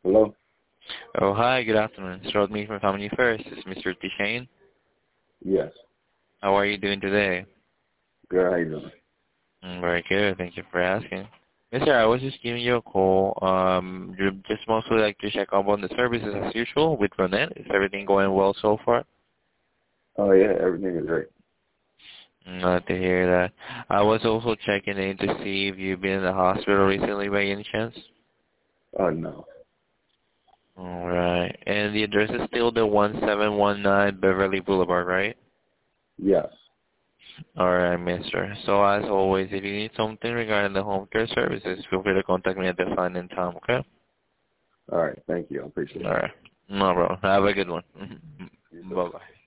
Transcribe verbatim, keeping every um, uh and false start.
Hello? Oh, hi, good afternoon. It's Rodney from Family First. This is Mister T. Shane. Yes. How are you doing today? Good, how you doing? Mm, very good. Thank you for asking. Mister, I was just giving you a call. Um, you just mostly like to check up on the services as usual with Ronette. Is everything going well so far? Oh, yeah, everything is great. Mm, glad to hear that. I was also checking in to see if you've been in the hospital recently by any chance. Oh, no. All right. And the address is still the one seven one nine Beverly Boulevard, right? Yes. All right, mister. So as always, if you need something regarding the home care services, feel free to contact me at the fine and time, okay? All right, thank you. I appreciate All it. right. No problem. Have a good one. You too. Bye-bye.